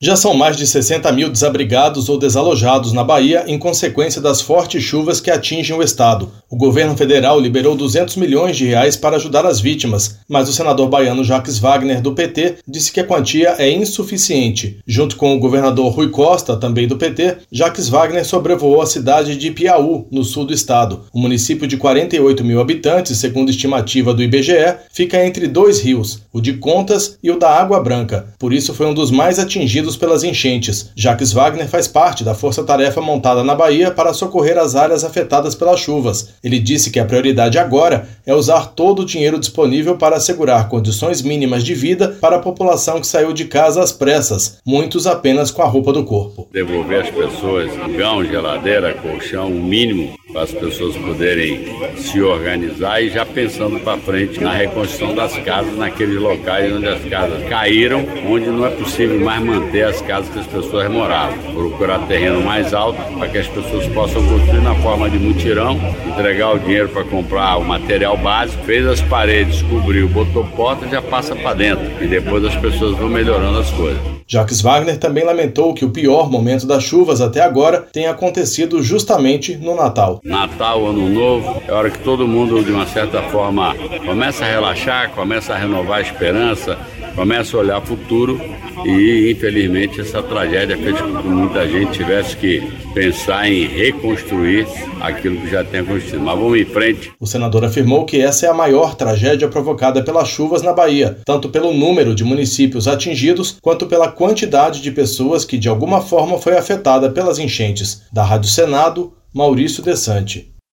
Já são mais de 60 mil desabrigados ou desalojados na Bahia em consequência das fortes chuvas que atingem o estado. O governo federal liberou 200 milhões de reais para ajudar as vítimas, mas o senador baiano Jacques Wagner, do PT, disse que a quantia é insuficiente. Junto com o governador Rui Costa, também do PT, Jacques Wagner sobrevoou a cidade de Piauí, no sul do estado. O município de 48 mil habitantes, segundo estimativa do IBGE, fica entre dois rios, o de Contas e o da Água Branca. Por isso foi um dos mais atingidos pelas enchentes. Jacques Wagner faz parte da força-tarefa montada na Bahia para socorrer as áreas afetadas pelas chuvas. Ele disse que a prioridade agora é usar todo o dinheiro disponível para assegurar condições mínimas de vida para a população que saiu de casa às pressas, muitos apenas com a roupa do corpo. Devolver às pessoas fogão, geladeira, colchão, o mínimo para as pessoas poderem se organizar e já pensando para frente na reconstrução das casas naqueles locais onde as casas caíram, onde não é possível mais manter as casas que as pessoas moravam. Procurar terreno mais alto para que as pessoas possam construir na forma de mutirão, entregar o dinheiro para comprar o material básico, fez as paredes, cobriu, botou porta, já passa para dentro e depois as pessoas vão melhorando as coisas. Jacques Wagner também lamentou que o pior momento das chuvas até agora tenha acontecido justamente no Natal. Natal, Ano Novo, é hora que todo mundo, de uma certa forma, começa a relaxar, começa a renovar a esperança, começa a olhar o futuro e, infelizmente, essa tragédia fez com que muita gente tivesse que pensar em reconstruir aquilo que já tem construído. Mas vamos em frente. O senador afirmou que essa é a maior tragédia provocada pelas chuvas na Bahia, tanto pelo número de municípios atingidos, quanto pela quantidade de pessoas que de alguma forma foi afetada pelas enchentes. Da Rádio Senado, Maurício Desante.